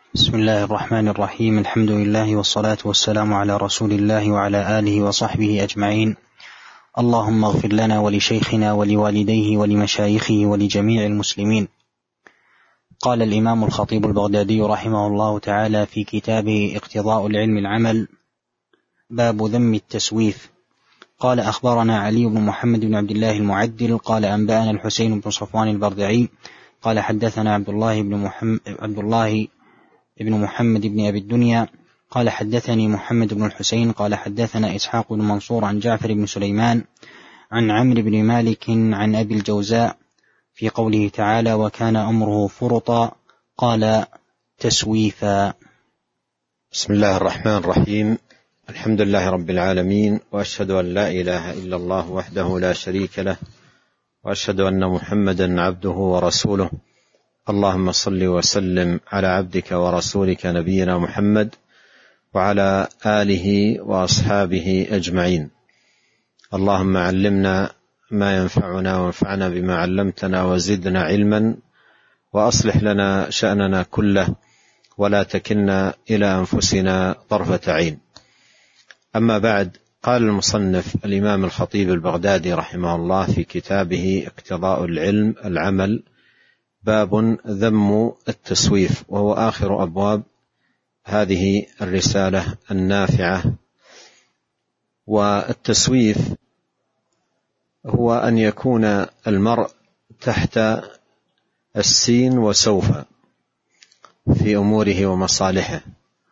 بسم الله الرحمن الرحيم. الحمد لله والصلاة والسلام على رسول الله وعلى آله وصحبه أجمعين. اللهم اغفر لنا ولشيخنا ولوالديه ولمشايخه ولجميع المسلمين. قال الإمام الخطيب البغدادي رحمه الله تعالى في كتابه اقتضاء العلم العمل: باب ذم التسويف. قال: أخبرنا علي بن محمد بن عبد الله المعدل قال: أنبأنا الحسين بن صفوان البردعي قال: حدثنا عبد الله بن محمد بن أبي الدنيا قال: حدثني محمد بن الحسين قال: حدثنا إسحاق بن منصور عن جعفر بن سليمان عن عمرو بن مالك عن أبي الجوزاء في قوله تعالى: وكان أمره فرطا، قال: تسويفا. بسم الله الرحمن الرحيم. الحمد لله رب العالمين، وأشهد أن لا إله إلا الله وحده لا شريك له، وأشهد أن محمدا عبده ورسوله. اللهم صل وسلم على عبدك ورسولك نبينا محمد وعلى آله وأصحابه أجمعين. اللهم علمنا ما ينفعنا وانفعنا بما علمتنا وزدنا علما، وأصلح لنا شأننا كله ولا تكلنا إلى أنفسنا طرفة عين. أما بعد، قال المصنف الإمام الخطيب البغدادي رحمه الله في كتابه اقتضاء العلم العمل: باب ذم التسويف، وهو آخر أبواب هذه الرسالة النافعة. والتسويف هو أن يكون المرء تحت السين وسوف في أموره ومصالحه،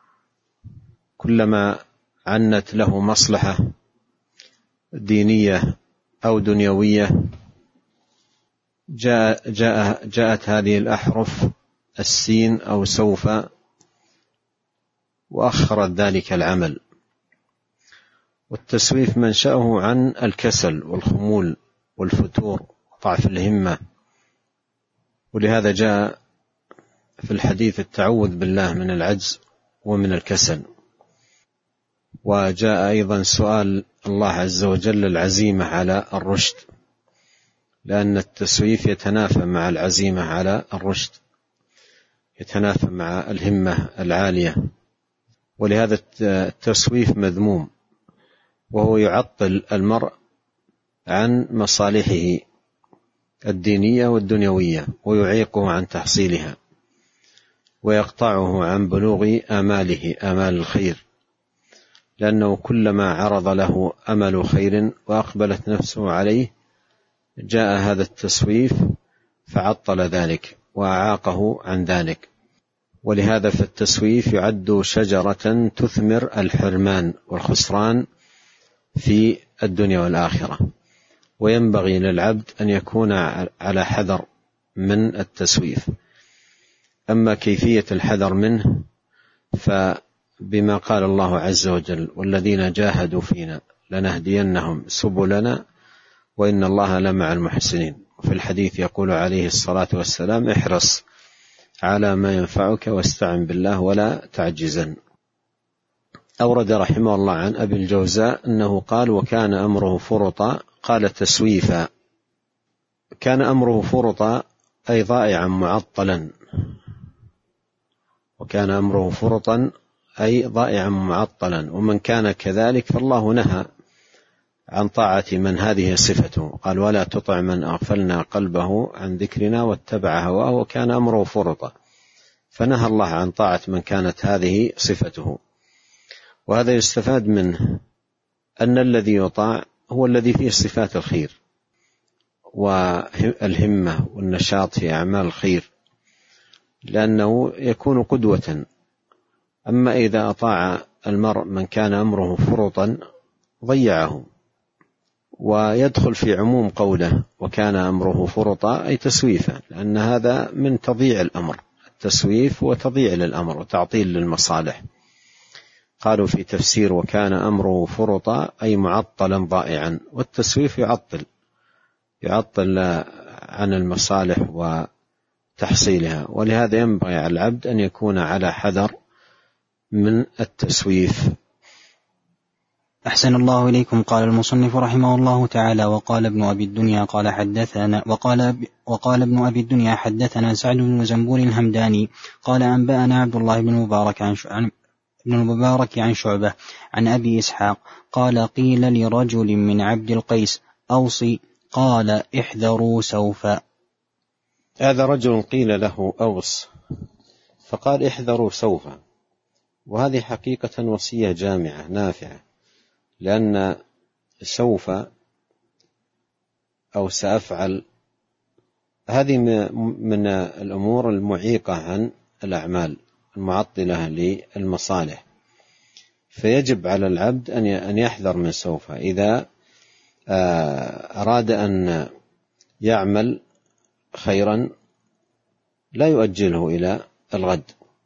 كلما عنت له مصلحة دينية أو دنيوية جاءت هذه الأحرف السين أو سوف وأخرت ذلك العمل. والتسويف منشأه عن الكسل والخمول والفتور وضعف الهمة، ولهذا جاء في الحديث التعوذ بالله من العجز ومن الكسل. وجاء أيضا سؤال الله عز وجل العزيمة على الرشد، لأن التسويف يتنافى مع العزيمة على الرشد، يتنافى مع الهمة العالية. ولهذا التسويف مذموم، وهو يعطل المرء عن مصالحه الدينية والدنيوية، ويعيقه عن تحصيلها، ويقطعه عن بلوغ آماله، آمال الخير، لأنه كلما عرض له أمل خير وأقبلت نفسه عليه جاء هذا التسويف فعطل ذلك وأعاقه عن ذلك. ولهذا فالتسويف يعد شجرة تثمر الحرمان والخسران في الدنيا والآخرة، وينبغي للعبد أن يكون على حذر من التسويف. أما كيفية الحذر منه فبما قال الله عز وجل: والذين جاهدوا فينا لنهدينهم سبلنا وإن الله لمع المحسنين. وفي الحديث يقول عليه الصلاة والسلام: احرص على ما ينفعك واستعن بالله ولا تعجزن. أورد رحمه الله عن أبي الجوزاء أنه قال: وكان أمره فرطا، قال: تسويفا. كان أمره فرطا أي ضائعا معطلا، وكان أمره فرطا أي ضائعا معطلا. ومن كان كذلك فالله نهى عن طاعة من هذه صفته، قال: ولا تطع من أغفلنا قلبه عن ذكرنا واتبع هواه وكان أمره فرطا. فنهى الله عن طاعة من كانت هذه صفته. وهذا يستفاد منه أن الذي يطاع هو الذي فيه صفات الخير والهمة والنشاط في أعمال الخير، لأنه يكون قدوة. أما إذا أطاع المرء من كان أمره فرطا ضيعه، ويدخل في عموم قوله وكان أمره فرطا أي تسويفا، لأن هذا من تضييع الأمر. التسويف هو تضييع للأمر وتعطيل للمصالح. قالوا في تفسير وكان أمره فرطا أي معطلا ضائعا، والتسويف يعطل عن المصالح وتحصيلها. ولهذا ينبغي على العبد أن يكون على حذر من التسويف. أحسن الله إليكم. قال المصنف رحمه الله تعالى: وقال ابن أبي الدنيا حدثنا سعد بن زنبور الهمداني قال أنبأنا عبد الله بن المبارك عن شعبة عن أبي إسحاق قال: قيل لرجل من عبد القيس: أوصي. قال: احذروا سوف. هذا رجل قيل له أوص فقال: احذروا سوف. وهذه حقيقة وصية جامعة نافعة، لأن سوف أو سأفعل هذه من الأمور المعيقة عن الأعمال المعطلة للمصالح، فيجب على العبد أن يحذر من سوف. إذا أراد أن يعمل خيرا لا يؤجله إلى الغد،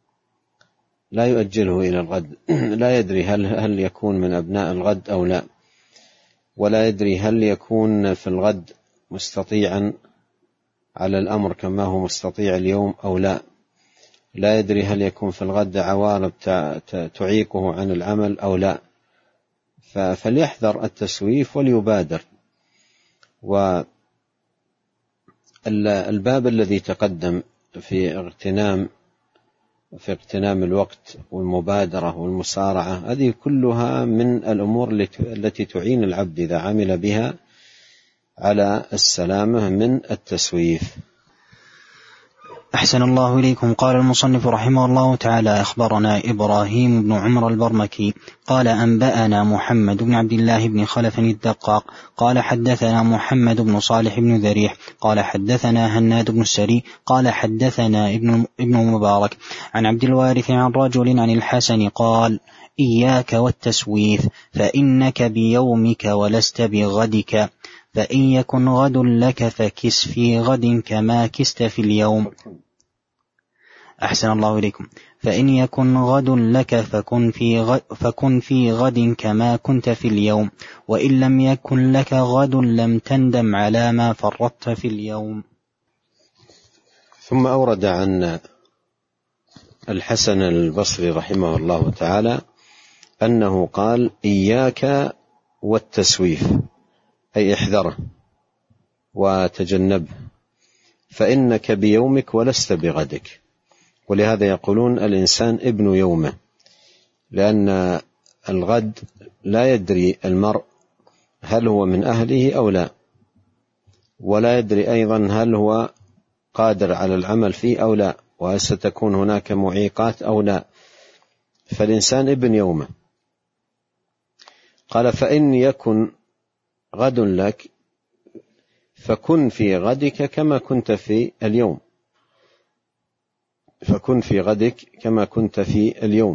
لا يدري هل يكون من أبناء الغد أو لا، ولا يدري هل يكون في الغد مستطيعا على الأمر كما هو مستطيع اليوم أو لا يدري هل يكون في الغد عوارض تعيقه عن العمل أو لا. فليحذر التسويف وليبادر. والباب الذي تقدم في اغتنام الوقت والمبادرة والمسارعة، هذه كلها من الأمور التي تعين العبد إذا عمل بها على السلامة من التسويف. أحسن الله إليكم. قال المصنف رحمه الله تعالى: أخبرنا إبراهيم بن عمر البرمكي قال: أنبأنا محمد بن عبد الله بن خلف الدقاق قال: حدثنا محمد بن صالح بن ذريح قال: حدثنا هناد بن السري قال: حدثنا ابن مبارك عن عبد الوارث عن رجل عن الحسن قال: إياك والتسويف، فإنك بيومك ولست بغدك، فإن يكن غد لك فكس في غد كما كست في اليوم. أحسن الله إليكم. فإن يكن غد لك فكن في غد كما كنت في اليوم، وإن لم يكن لك غد لم تندم على ما فرطت في اليوم. ثم أورد عن الحسن البصري رحمه الله تعالى أنه قال: إياك والتسويف، أي احذره وتجنبه، فإنك بيومك ولست بغدك. ولهذا يقولون الإنسان ابن يومه، لأن الغد لا يدري المرء هل هو من أهله أو لا، ولا يدري أيضا هل هو قادر على العمل فيه أو لا، وهل ستكون هناك معيقات أو لا. فالإنسان ابن يومه. قال: فإن يكن غد لك فكن في غدك كما كنت في اليوم، فكن في غدك كما كنت في اليوم،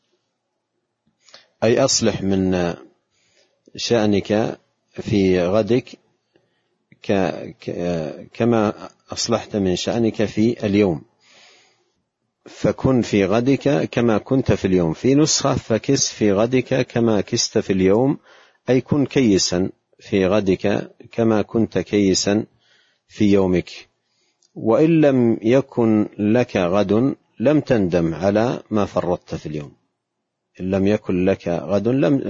أي أصلح من شأنك في غدك كما أصلحت من شأنك في اليوم. فكن في غدك كما كنت في اليوم. في نسخة: فكس في غدك كما كست في اليوم، أي كن كيسا في غدك كما كنت كيسا في يومك. وإن لم يكن لك غد لم تندم على ما فرطت في اليوم. إن لم يكن لك غد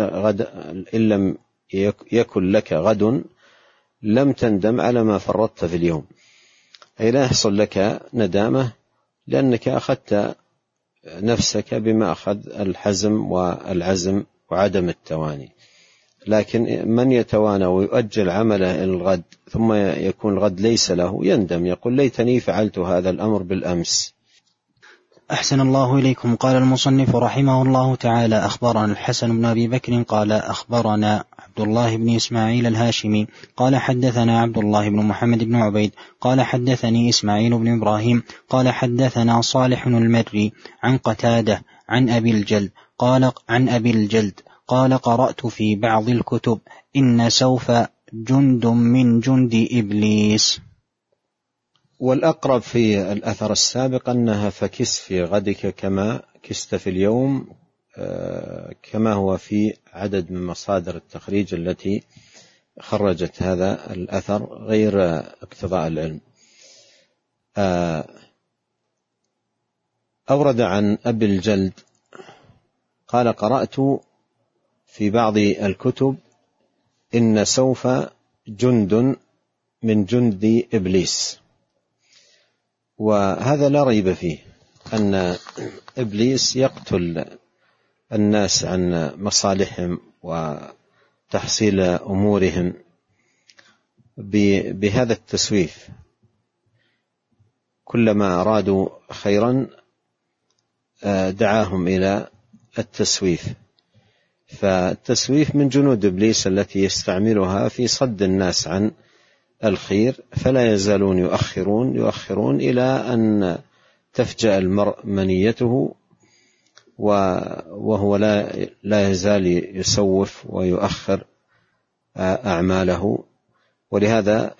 لم تندم على ما فرطت في اليوم، أي لا يحصل لك ندامة، لأنك أخذت نفسك بما أخذ الحزم والعزم وعدم التواني. لكن من يتوانى ويؤجل عمله إلى الغد ثم يكون الغد ليس له يندم، يقول: ليتني فعلت هذا الأمر بالأمس. أحسن الله إليكم. قال المصنف رحمه الله تعالى: أخبرنا الحسن بن أبي بكر قال: أخبرنا عبد الله بن إسماعيل الهاشمي قال: حدثنا عبد الله بن محمد بن عبيد قال: حدثني إسماعيل بن إبراهيم قال: حدثنا صالح المري عن قتادة عن أبي الجلد قال: قرأت في بعض الكتب: إن سوف جند من جند إبليس. والأقرب في الأثر السابق أنها فكس في غدك كما كست في اليوم، كما هو في عدد من مصادر التخريج التي خرجت هذا الأثر غير اقتضاء العلم. أورد عن أبي الجلد قال: قرأت في بعض الكتب إن سوف جند من جند إبليس، وهذا لا ريب فيه أن إبليس يقتل الناس عن مصالحهم وتحصيل أمورهم بهذا التسويف. كلما أرادوا خيرا دعاهم إلى التسويف، فالتسويف من جنود إبليس التي يستعملها في صد الناس عن الخير، فلا يزالون يؤخرون إلى أن تفجأ المرء منيته وهو لا يزال يسوف ويؤخر أعماله. ولهذا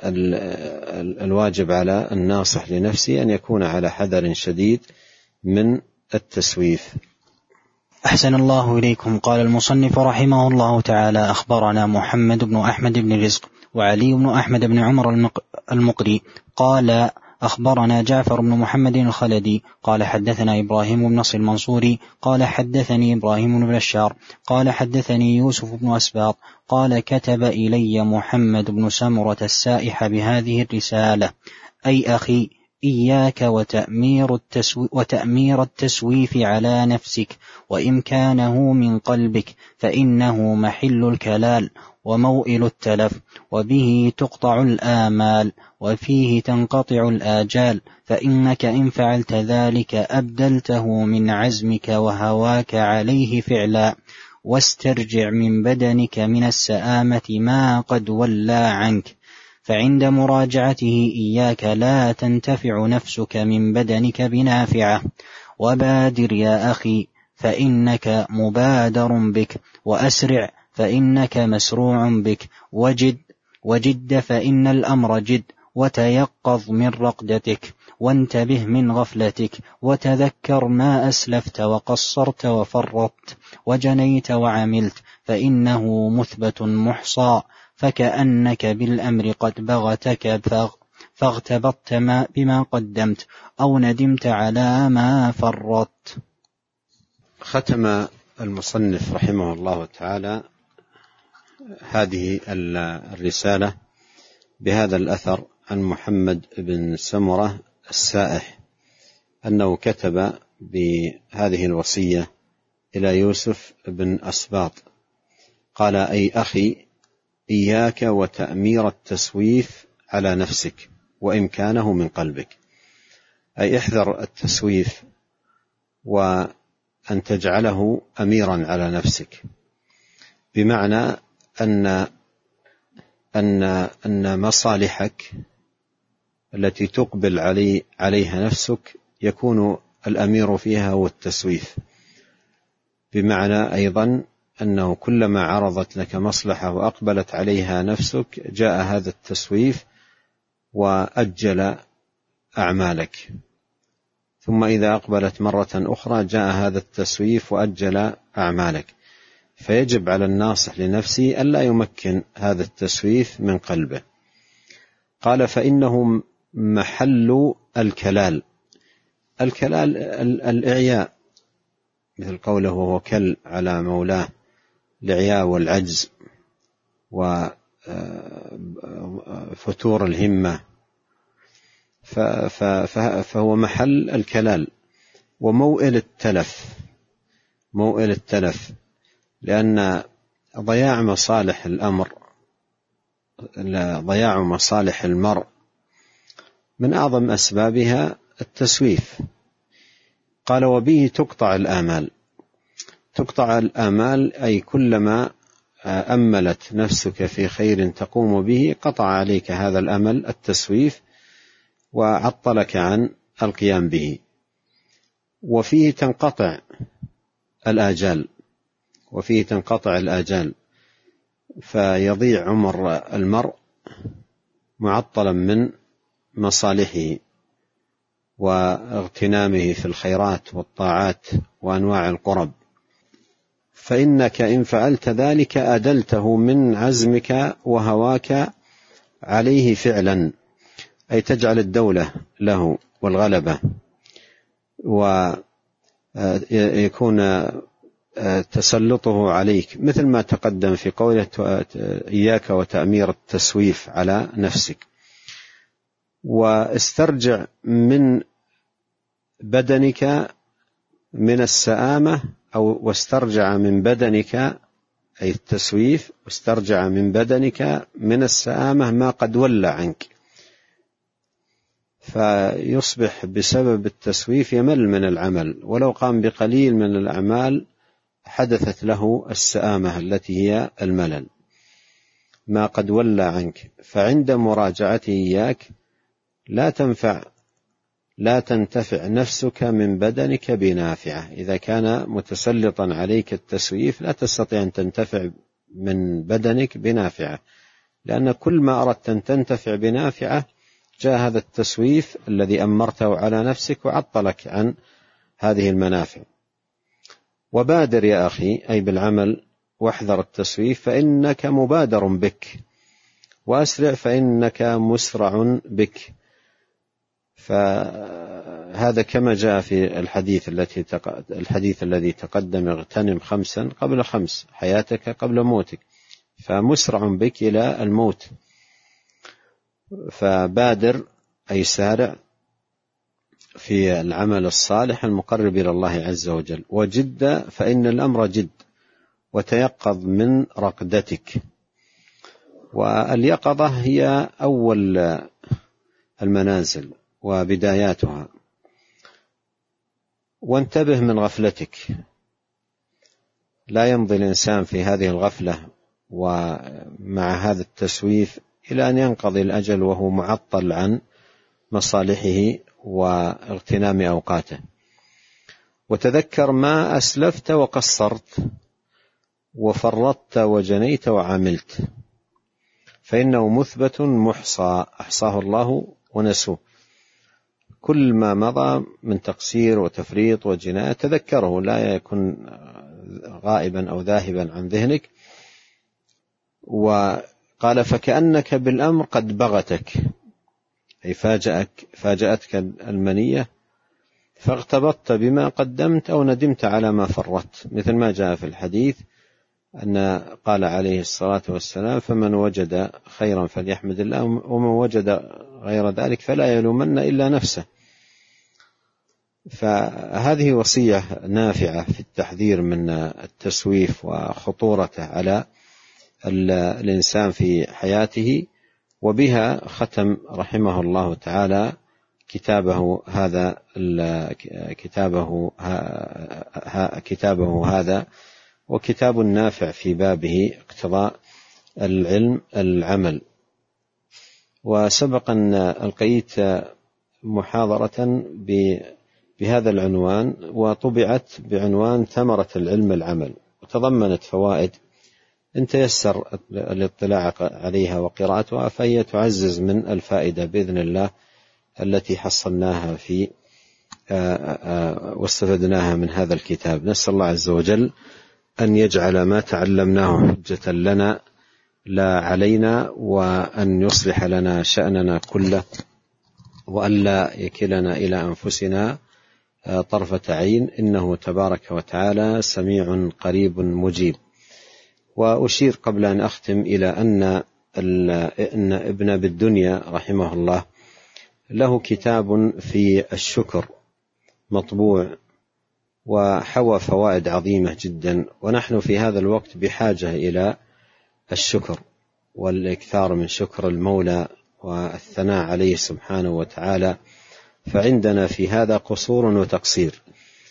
الواجب على الناصح لنفسه أن يكون على حذر شديد من التسويف. أحسن الله إليكم. قال المصنف رحمه الله تعالى: أخبرنا محمد بن أحمد بن رزق وعلي بن أحمد بن عمر المقري قال أخبرنا جعفر بن محمد الخلدي قال حدثنا إبراهيم بن نصر المنصوري قال حدثني إبراهيم بن بشار قال حدثني يوسف بن أسباط قال كتب إلي محمد بن سمرة السائح بهذه الرسالة: أي أخي، إياك وتأمير التسويف على نفسك وإمكانه من قلبك، فإنه محل الكلال وموئل التلف، وبه تقطع الآمال وفيه تنقطع الآجال، فإنك إن فعلت ذلك أبدلته من عزمك وهواك عليه فعلا، واسترجع من بدنك من السآمة ما قد ولى عنك، فعند مراجعته إياك لا تنتفع نفسك من بدنك بنافعة، وبادر يا أخي فإنك مبادر بك، وأسرع فإنك مسروع بك، وجد فإن الأمر جد، وتيقظ من رقدتك، وانتبه من غفلتك، وتذكر ما أسلفت وقصرت وفرطت وجنيت وعملت، فإنه مثبت محصى، فكأنك بالأمر قد بغتك فاغتبطت بما قدمت أو ندمت على ما فرطت. ختم المصنف رحمه الله تعالى هذه الرسالة بهذا الأثر عن محمد بن سمرة السائح أنه كتب بهذه الوصية إلى يوسف بن أسباط قال: أي أخي، إياك وتأمير التسويف على نفسك وإمكانه من قلبك، أي احذر التسويف وأن تجعله أميرا على نفسك، بمعنى أن مصالحك التي تقبل عليها نفسك يكون الأمير فيها هو التسويف، بمعنى أيضا أنه كلما عرضت لك مصلحة وأقبلت عليها نفسك جاء هذا التسويف وأجل أعمالك، ثم إذا أقبلت مرة أخرى جاء هذا التسويف وأجل أعمالك، فيجب على الناصح لنفسه ألا يمكن هذا التسويف من قلبه. قال: فإنه محل الكلال. الكلال الإعياء، مثل قوله: وهو كل على مولاه، الإعياء والعجز وفتور الهمة، فهو محل الكلال وموئل التلف، لأن ضياع مصالح المرء من أعظم أسبابها التسويف. قال: وبه تقطع الآمال، أي كلما أملت نفسك في خير تقوم به قطع عليك هذا الأمل التسويف وعطلك عن القيام به. وفيه تنقطع الآجال، فيضيع عمر المرء معطلا من مصالحه واغتنامه في الخيرات والطاعات وأنواع القرب، فإنك إن فعلت ذلك أدلته من عزمك وهواك عليه فعلا، أي تجعل الدولة له والغلبة، ويكون تسلطه عليك، مثل ما تقدم في قوله إياك وتأمير التسويف على نفسك. واسترجع من بدنك من السآمة، واسترجع من بدنك أي التسويف، واسترجع من بدنك من السآمة ما قد ولى عنك، فيصبح بسبب التسويف يمل من العمل، ولو قام بقليل من الأعمال حدثت له السآمة التي هي الملل ما قد ولى عنك. فعند مراجعته إياك لا تنتفع نفسك من بدنك بنافعة. إذا كان متسلطا عليك التسويف لا تستطيع أن تنتفع من بدنك بنافعة، لأن كل ما أردت أن تنتفع بنافعة جاء هذا التسويف الذي أمرته على نفسك وعطلك عن هذه المنافع. وبادر يا أخي أي بالعمل، واحذر التسويف فإنك مبادر بك، وأسرع فإنك مسرع بك. فهذا كما جاء في الحديث الذي تقدم: اغتنم 5 قبل 5، حياتك قبل موتك، فمسرع بك إلى الموت. فبادر أي سارع في العمل الصالح المقرب إلى الله عز وجل، وجد فإن الأمر جد، وتيقظ من رقدتك. واليقظة هي أول المنازل وبداياتها. وانتبه من غفلتك، لا يمضي الإنسان في هذه الغفلة ومع هذا التسويف إلى أن ينقضي الأجل وهو معطل عن مصالحه واغتنام أوقاته. وتذكر ما أسلفت وقصرت وفرطت وجنيت وعملت، فإنه مثبت محصى، أحصاه الله ونسوه. كل ما مضى من تقصير وتفريط وجناية تذكره، لا يكن غائبا أو ذاهبا عن ذهنك. وقال: فكأنك بالأمر قد بغتك، أي فاجأتك المنية، فاغتبطت بما قدمت أو ندمت على ما فرطت، مثل ما جاء في الحديث أن قال عليه الصلاة والسلام: فمن وجد خيرا فليحمد الله، ومن وجد غير ذلك فلا يلومن إلا نفسه. فهذه وصية نافعة في التحذير من التسويف وخطورته على الإنسان في حياته. وبها ختم رحمه الله تعالى كتابه هذا، وكتاب نافع في بابه اقتضاء العلم العمل. وسبق أن ألقيت محاضرة بهذا العنوان، وطبعت بعنوان ثمرة العلم العمل، وتضمنت فوائد إن تيسر الاطلاع عليها وقراءتها فهي تعزز من الفائدة بإذن الله التي حصلناها واستفدناها من هذا الكتاب. نسأل الله عز وجل أن يجعل ما تعلمناه حجة لنا لا علينا، وأن يصلح لنا شأننا كله، وأن لا يكلنا إلى أنفسنا طرفة عين، إنه تبارك وتعالى سميع قريب مجيب. وأشير قبل أن أختم إلى أن ابن أبي الدنيا رحمه الله له كتاب في الشكر مطبوع، وحوى فوائد عظيمة جدا. ونحن في هذا الوقت بحاجة إلى الشكر والإكثار من شكر المولى والثناء عليه سبحانه وتعالى، فعندنا في هذا قصور وتقصير.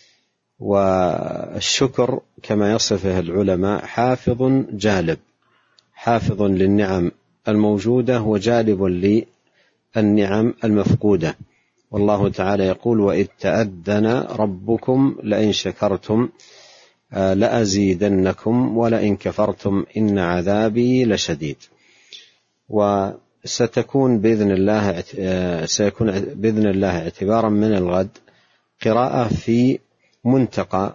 والشكر كما يصفه العلماء حافظ جالب، حافظ للنعم الموجودة وجالب للنعم المفقودة. والله تعالى يقول: وإذ تأذن ربكم لئن شكرتم لأزيدنكم ولئن كفرتم إن عذابي لشديد. وسيكون بإذن الله اعتبارا من الغد قراءة في منتقى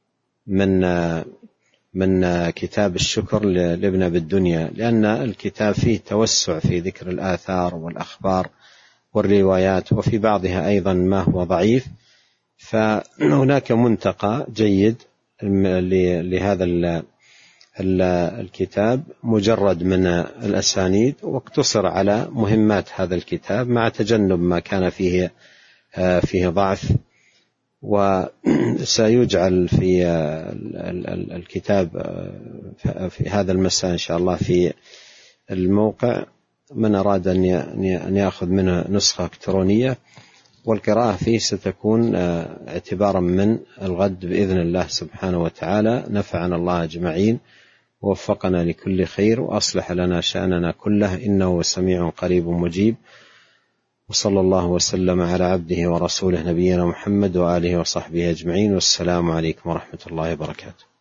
من كتاب الشكر لابن أبي الدنيا، لأن الكتاب فيه توسع في ذكر الآثار والأخبار والروايات، وفي بعضها أيضا ما هو ضعيف. فهناك منتقى جيد لهذا الكتاب مجرد من الأسانيد، واقتصر على مهمات هذا الكتاب مع تجنب ما كان فيه ضعف. وسيجعل في الكتاب في هذا المساء إن شاء الله في الموقع من أراد أن يأخذ منه نسخة إلكترونية، والقراءة فيه ستكون اعتبارا من الغد بإذن الله سبحانه وتعالى. نفعنا الله أجمعين، ووفقنا لكل خير، وأصلح لنا شأننا كله، إنه سميع قريب مجيب. وصلى الله وسلم على عبده ورسوله نبينا محمد وآله وصحبه أجمعين، والسلام عليكم ورحمة الله وبركاته.